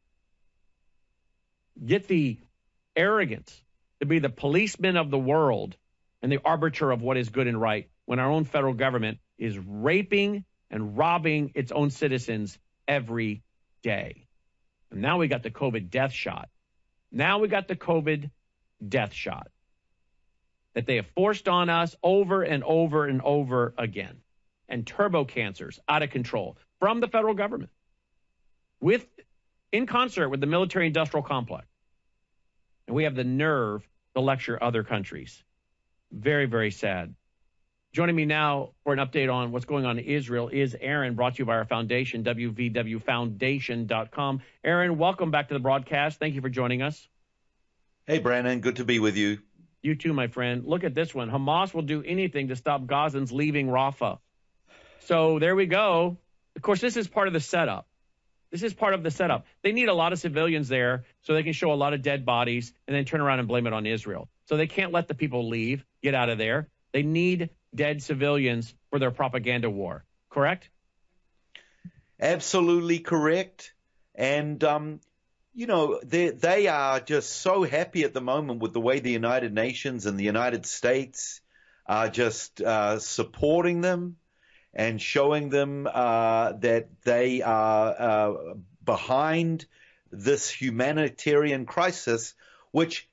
get the arrogance to be the policeman of the world and the arbiter of what is good and right when our own federal government is raping and robbing its own citizens every day? And now we got the COVID death shot. That they have forced on us over and over and over again. And turbo cancers out of control from the federal government in concert with the military-industrial complex. And we have the nerve to lecture other countries. Very, very sad. Joining me now for an update on what's going on in Israel is Aaron, brought to you by our foundation, www.foundation.com. Aaron, welcome back to the broadcast. Thank you for joining us. Hey, Brandon. Good to be with you. You too, my friend. Look at this one. Hamas will do anything to stop Gazans leaving Rafah. So there we go. Of course, this is part of the setup. They need a lot of civilians there so they can show a lot of dead bodies and then turn around and blame it on Israel. So they can't let the people leave, get out of there. They need dead civilians for their propaganda war. Correct? Absolutely correct. And, they are just so happy at the moment with the way the United Nations and the United States are just supporting them and showing them that they are behind this humanitarian crisis, which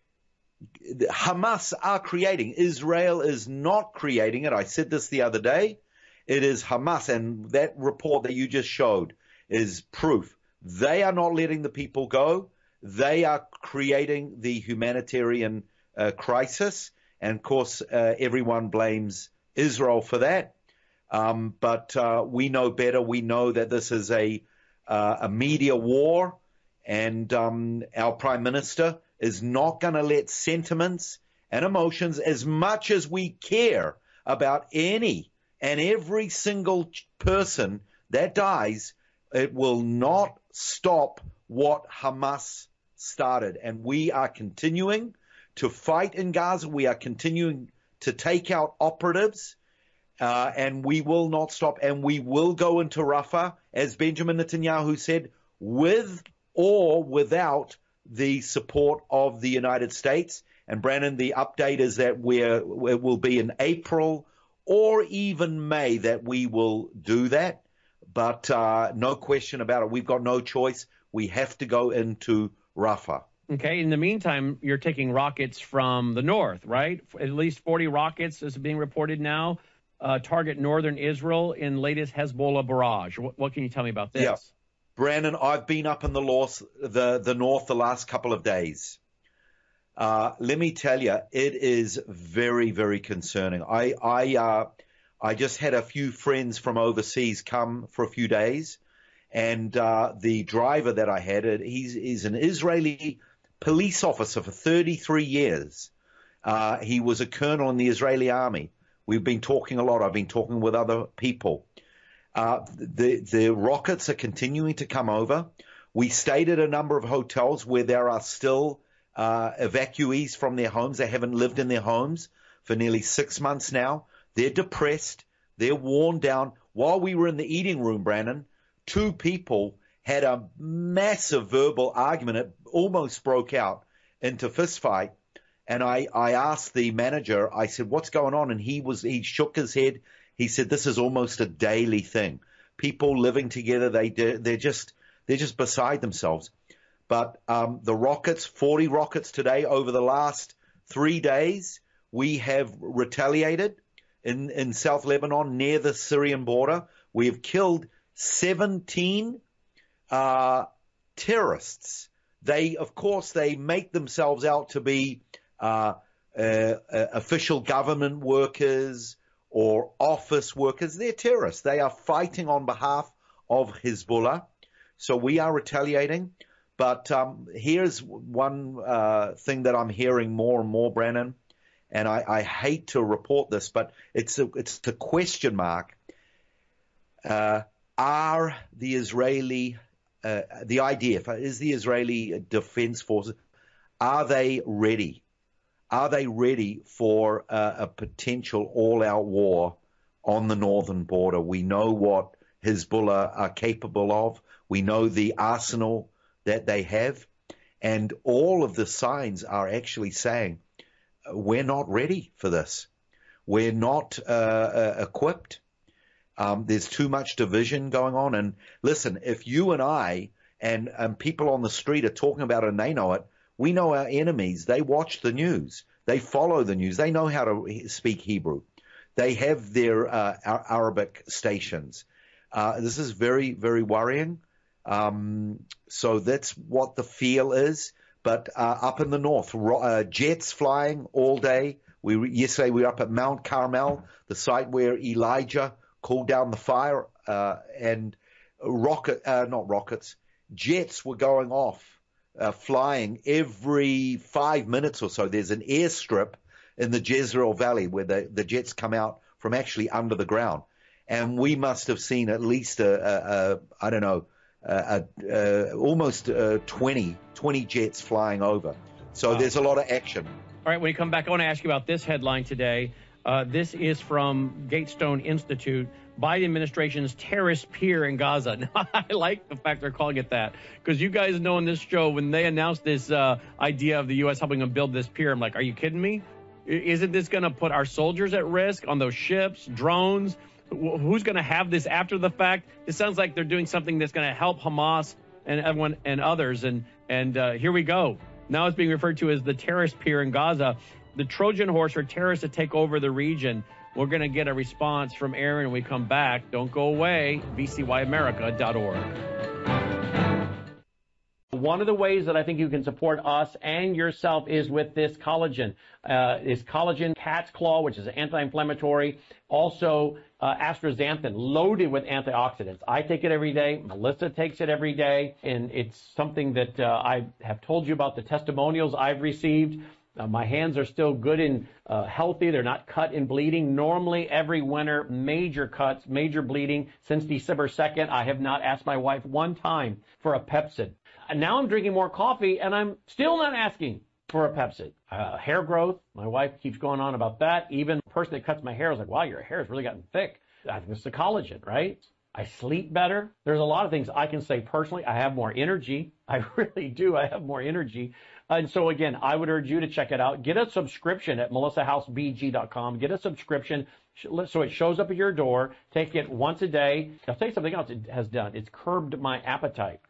Hamas are creating. Israel is not creating it. I said this the other day. It is Hamas, and that report that you just showed is proof. They are not letting the people go. They are creating the humanitarian crisis, and of course, everyone blames Israel for that. But we know better. We know that this is a media war, and our prime minister is not going to let sentiments and emotions, as much as we care about any and every single person that dies, it will not stop what Hamas started. And we are continuing to fight in Gaza. We are continuing to take out operatives. And we will not stop, and we will go into Rafah, as Benjamin Netanyahu said, with or without the support of the United States. And Brandon, the update is that it will be in April or even May that we will do that. But no question about it. We've got no choice. We have to go into Rafah. Okay. In the meantime, you're taking rockets from the north, right? At least 40 rockets is being reported now. Target northern Israel in latest Hezbollah barrage. What can you tell me about this? Yeah. Brandon, I've been up in the north the last couple of days. Let me tell you, it is very, very concerning. I just had a few friends from overseas come for a few days, and the driver that I had, he's an Israeli police officer for 33 years. He was a colonel in the Israeli army. We've been talking a lot. I've been talking with other people. The rockets are continuing to come over. We stayed at a number of hotels where there are still evacuees from their homes. They haven't lived in their homes for nearly 6 months now. They're depressed. They're worn down. While we were in the eating room, Brandon, two people had a massive verbal argument. It almost broke out into fistfight. And I asked the manager, I said, what's going on? And he shook his head. He said, this is almost a daily thing. People living together, they're just beside themselves. But the rockets, 40 rockets today over the last 3 days, we have retaliated in South Lebanon near the Syrian border. We have killed 17 terrorists. Of course, they make themselves out to be official government workers or office workers. They're terrorists. They are fighting on behalf of Hezbollah. So we are retaliating. But here's one thing that I'm hearing more and more, Brandon, and I hate to report this, but it's a question mark. Are the Israeli, the IDF, is the Israeli Defense Forces, are they ready? Are they ready for a potential all-out war on the northern border? We know what Hezbollah are capable of. We know the arsenal that they have. And all of the signs are actually saying, we're not ready for this. We're not equipped. There's too much division going on. And listen, if you and I and people on the street are talking about it and they know it, we know our enemies. They watch the news. They follow the news. They know how to speak Hebrew. They have their Arabic stations. This is very, very worrying. So that's what the feel is. But up in the north, jets flying all day. Yesterday we were up at Mount Carmel, the site where Elijah cooled down the fire, and jets were going off, flying every 5 minutes or so. There's an airstrip in the Jezreel Valley where the jets come out from actually under the ground. And we must have seen at least almost 20 jets flying over. So there's a lot of action. All right, when you come back, I want to ask you about this headline today. This is from Gatestone Institute. Biden administration's terrorist pier in Gaza. Now, I like the fact they're calling it that, because you guys know in this show, when they announced this idea of the U.S. helping them build this pier, I'm like, are you kidding me? Isn't this going to put our soldiers at risk on those ships, drones? Who's going to have this after the fact? It sounds like they're doing something that's going to help Hamas and everyone and others. And here we go. Now it's being referred to as the terrorist pier in Gaza, the Trojan horse for terrorists to take over the region. We're going to get a response from Aaron when we come back. Don't go away. VCYAmerica.org. One of the ways that I think you can support us and yourself is with this collagen. It's collagen cat's claw, which is anti-inflammatory. Also, astaxanthin, loaded with antioxidants. I take it every day. Melissa takes it every day. And it's something that I have told you about the testimonials I've received. My hands are still good and healthy. They're not cut and bleeding. Normally, every winter, major cuts, major bleeding. Since December 2nd, I have not asked my wife one time for a Pepcid. And now I'm drinking more coffee, and I'm still not asking for a Pepcid. Hair growth, my wife keeps going on about that. Even the person that cuts my hair is like, wow, your hair has really gotten thick. I think it's the collagen, right? I sleep better. There's a lot of things I can say personally. I have more energy. I really do. I have more energy. And so, again, I would urge you to check it out. Get a subscription at melissahousebg.com. Get a subscription so it shows up at your door. Take it once a day. I'll tell you something else it has done. It's curbed my appetite.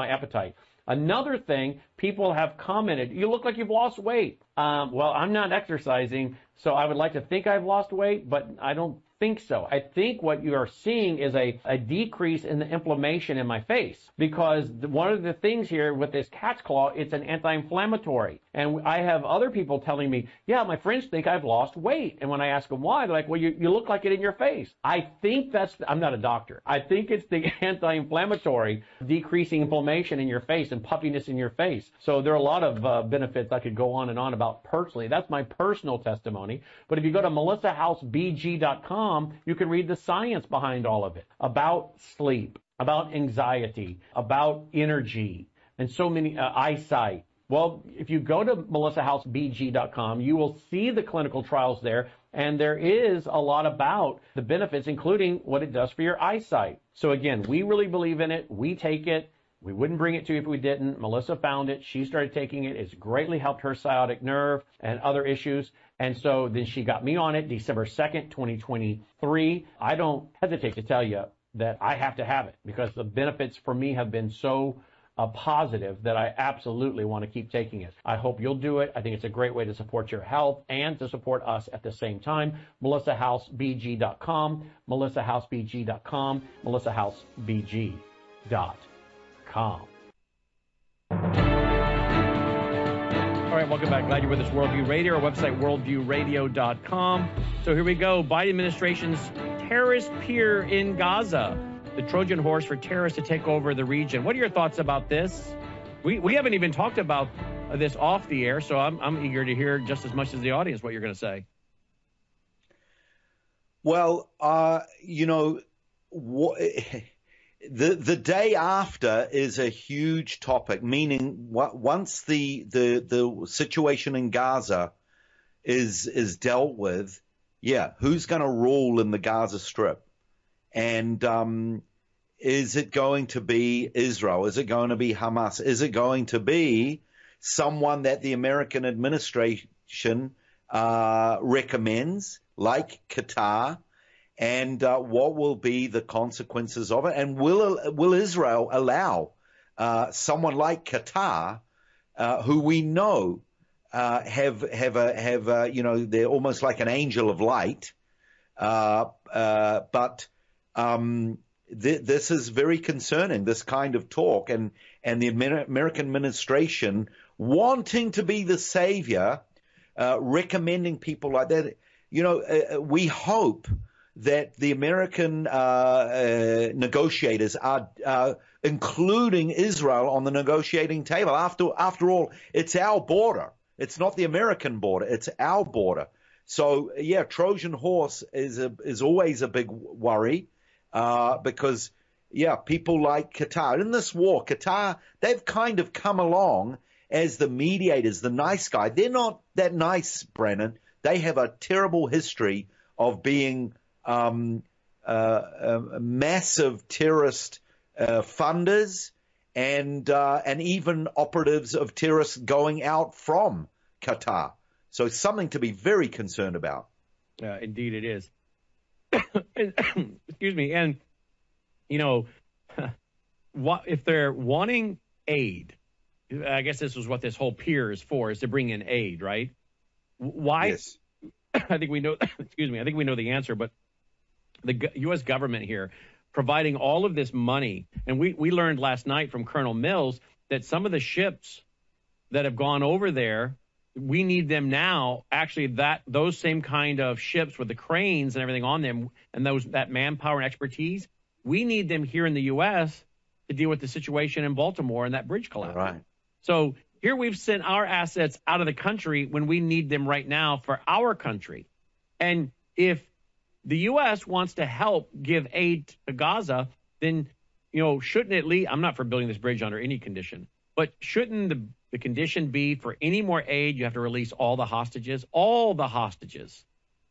Another thing, people have commented, you look like you've lost weight. Well, I'm not exercising, so I would like to think I've lost weight, but I don't think so. I think what you are seeing is a decrease in the inflammation in my face, because one of the things here with this cat's claw, it's an anti-inflammatory. And I have other people telling me, yeah, my friends think I've lost weight. And when I ask them why, they're like, well, you look like it in your face. I think I'm not a doctor. I think it's the anti-inflammatory decreasing inflammation in your face and puffiness in your face. So there are a lot of benefits I could go on and on about personally. That's my personal testimony. But if you go to melissahousebg.com, you can read the science behind all of it, about sleep, about anxiety, about energy, and so many eyesight. Well, if you go to melissahousebg.com, you will see the clinical trials there, and there is a lot about the benefits, including what it does for your eyesight. So again, we really believe in it. We take it. We wouldn't bring it to you if we didn't. Melissa found it. She started taking it. It's greatly helped her sciatic nerve and other issues. And so then she got me on it December 2nd, 2023. I don't hesitate to tell you that I have to have it because the benefits for me have been so positive that I absolutely want to keep taking it. I hope you'll do it. I think it's a great way to support your health and to support us at the same time. MelissaHousebg.com, MelissaHousebg.com, MelissaHousebg.com. All right, welcome back. Glad you're with us, Worldview Radio, our website, worldviewradio.com. So here we go. Biden administration's terrorist pier in Gaza, the Trojan horse for terrorists to take over the region. What are your thoughts about this? We haven't even talked about this off the air, so I'm eager to hear just as much as the audience what you're going to say. Well, the day after is a huge topic, meaning once the situation in Gaza is dealt with, who's going to rule in the Gaza Strip? And is it going to be Israel? Is it going to be Hamas? Is it going to be someone that the American administration recommends, like Qatar? And what will be the consequences of it? And will Israel allow someone like Qatar, who we know have they're almost like an angel of light, but this is very concerning, this kind of talk, and the American administration wanting to be the savior, recommending people like that. We hope that the American negotiators are including Israel on the negotiating table. After all, it's our border. It's not the American border. It's our border. So, Trojan horse is always a big worry because, people like Qatar. In this war, Qatar, they've kind of come along as the mediators, the nice guy. They're not that nice, Brennan. They have a terrible history of being massive terrorist funders and even operatives of terrorists going out from Qatar. So it's something to be very concerned about. Indeed it is. Excuse me. And, if they're wanting aid, I guess this is what this whole pier is for, is to bring in aid, right? Why? Yes. I think we know, excuse me, I think we know the answer, but the U.S. government here providing all of this money. And we learned last night from Colonel Mills that some of the ships that have gone over there, we need them now, actually those same kind of ships with the cranes and everything on them and that manpower and expertise, we need them here in the U.S. to deal with the situation in Baltimore and that bridge collapse. Right. So here we've sent our assets out of the country when we need them right now for our country. And if the U.S. wants to help give aid to Gaza, then, shouldn't it lead? I'm not for building this bridge under any condition, but shouldn't the condition be for any more aid, you have to release all the hostages? All the hostages.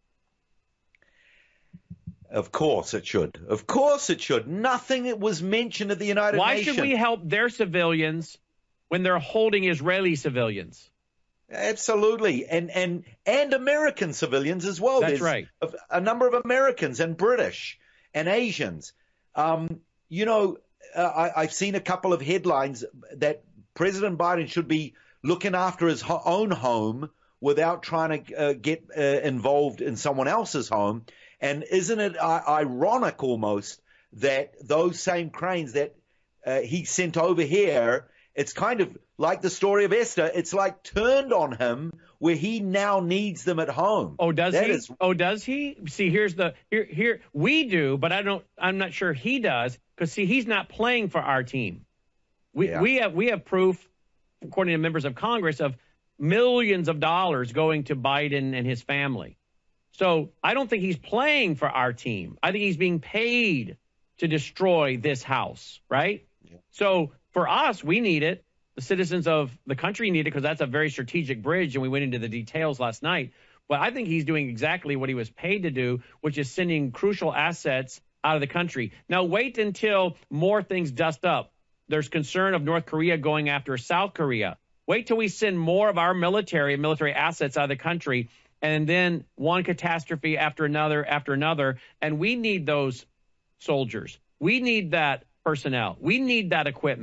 Of course it should. Of course it should. Nothing was mentioned at the United Nations. Why should we help their civilians when they're holding Israeli civilians? Absolutely. And American civilians as well. That's right. A number of Americans and British and Asians. I've seen a couple of headlines that President Biden should be looking after his own home without trying to get involved in someone else's home. And isn't it ironic almost that those same cranes that he sent over here, it's kind of like the story of Esther. It's like turned on him where he now needs them at home. Oh, does he? Does he? See, here we do, but I'm not sure he does, because see, he's not playing for our team. We have proof, according to members of Congress, of millions of dollars going to Biden and his family. So I don't think he's playing for our team. I think he's being paid to destroy this house, right? Yeah. So for us, we need it. The citizens of the country need it because that's a very strategic bridge, and we went into the details last night. But I think he's doing exactly what he was paid to do, which is sending crucial assets out of the country. Now, wait until more things dust up. There's concern of North Korea going after South Korea. Wait till we send more of our military assets out of the country, and then one catastrophe after another, and we need those soldiers. We need that personnel. We need that equipment.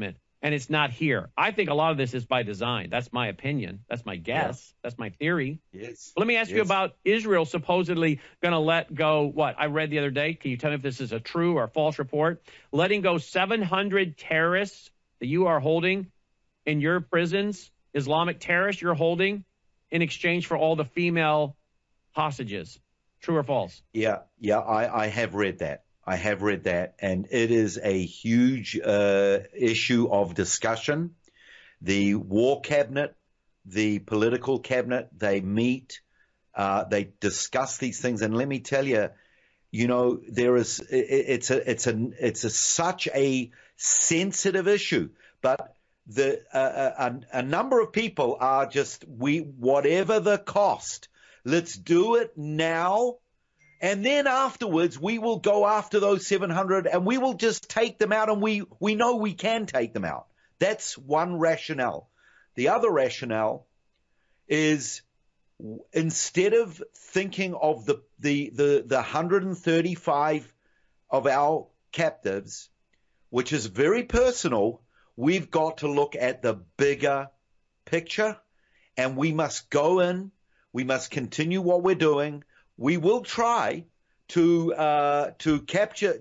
and it's not here. I think a lot of this is by design. That's my opinion. That's my guess. Yeah. That's my theory. Yes. Let me ask you about Israel supposedly going to let go, what I read the other day. Can you tell me if this is a true or false report? Letting go 700 terrorists that you are holding in your prisons, Islamic terrorists you're holding in exchange for all the female hostages. True or false? Yeah, I have read that. And it is a huge issue of discussion. The War Cabinet, the political cabinet, they meet, they discuss these things. And let me tell you, it's such a sensitive issue, but a number of people are just, whatever the cost, let's do it now. And then afterwards, we will go after those 700 and we will just take them out, and we know we can take them out. That's one rationale. The other rationale is, instead of thinking of the 135 of our captives, which is very personal, we've got to look at the bigger picture, and we must go in. We must continue what we're doing. We will try to capture,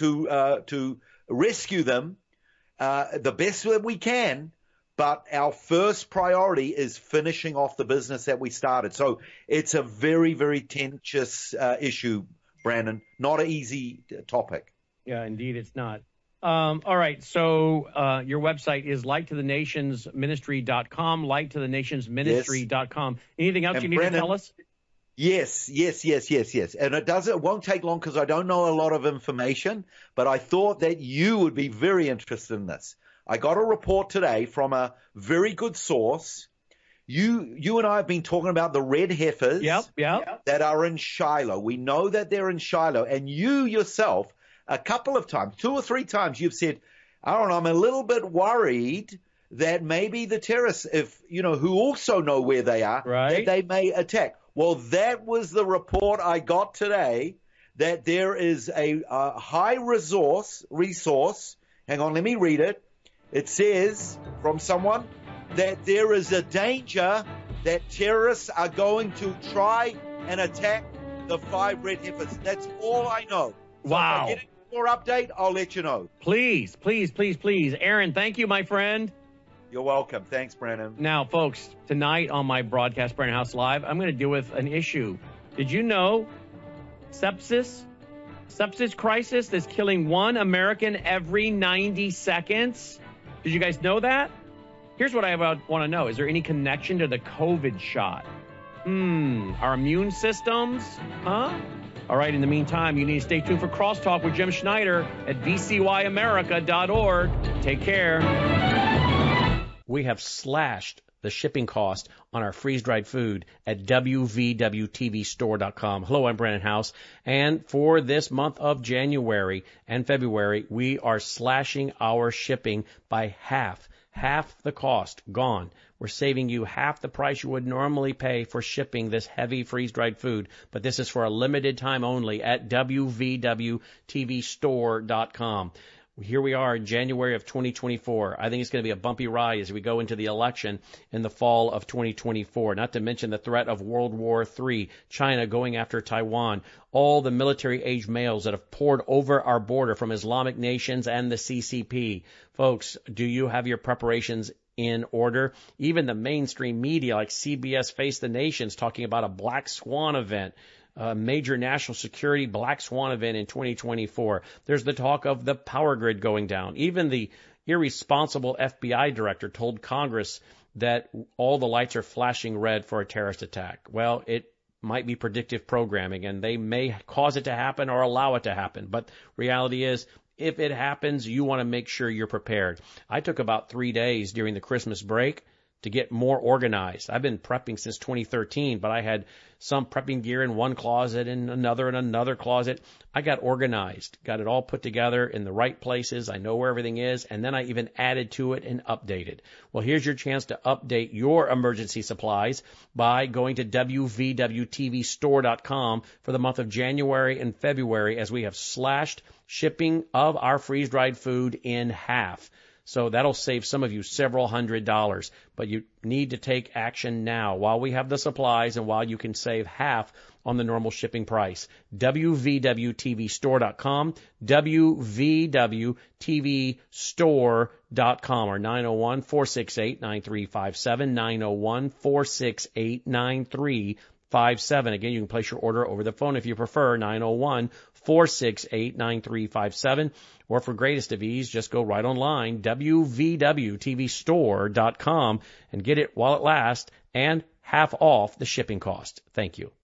to rescue them the best that we can. But our first priority is finishing off the business that we started. So it's a very, very tenuous issue, Brandon. Not an easy topic. Yeah, indeed, it's not. All right. So your website is lighttothenationsministry.com, lighttothenationsministry.com. Yes. Anything else you need to tell us? Yes. And it won't take long because I don't know a lot of information, but I thought that you would be very interested in this. I got a report today from a very good source. You and I have been talking about the red heifers that are in Shiloh. We know that they're in Shiloh, and you yourself, a couple of times, 2 or 3 times, you've said, Aaron, I'm a little bit worried that maybe the terrorists, who also know where they are, that they may attack. Well, that was the report I got today, that there is a high resource. Hang on, let me read it. It says from someone that there is a danger that terrorists are going to try and attack the 5 red heifers. That's all I know. So wow. If I get any more update, I'll let you know. Please. Aaron, thank you, my friend. You're welcome. Thanks, Brandon. Now, folks, tonight on my broadcast, Brandon House Live, I'm going to deal with an issue. Did you know sepsis crisis is killing 1 American every 90 seconds? Did you guys know that? Here's what I want to know. Is there any connection to the COVID shot? Our immune systems? Huh? All right, in the meantime, you need to stay tuned for Crosstalk with Jim Schneider at bcyamerica.org. Take care. We have slashed the shipping cost on our freeze-dried food at wvwtvstore.com. Hello, I'm Brandon House. And for this month of January and February, we are slashing our shipping by half the cost, gone. We're saving you half the price you would normally pay for shipping this heavy freeze-dried food. But this is for a limited time only at wvwtvstore.com. Here we are in January of 2024. I think it's going to be a bumpy ride as we go into the election in the fall of 2024, not to mention the threat of World War III, China going after Taiwan, all the military-age males that have poured over our border from Islamic nations and the CCP. Folks, do you have your preparations in order? Even the mainstream media like CBS Face the Nation's talking about a black swan event. A major national security black swan event in 2024. There's the talk of the power grid going down. Even the irresponsible FBI director told Congress that all the lights are flashing red for a terrorist attack. Well, it might be predictive programming, and they may cause it to happen or allow it to happen. But reality is, if it happens, you want to make sure you're prepared. I took about 3 days during the Christmas break to get more organized. I've been prepping since 2013, but I had some prepping gear in one closet and another closet. I got organized, got it all put together in the right places. I know where everything is, and then I even added to it and updated. Well, here's your chance to update your emergency supplies by going to wvwtvstore.com for the month of January and February, as we have slashed shipping of our freeze-dried food in half. So that'll save some of you several $100s. But you need to take action now while we have the supplies and while you can save half on the normal shipping price. www.tvstore.com, www.tvstore.com, or 901-468-9357, 901-468-9357. Again, you can place your order over the phone if you prefer, 901-468-9357. Or for greatest of ease, just go right online, www.tvstore.com, and get it while it lasts and half off the shipping cost. Thank you.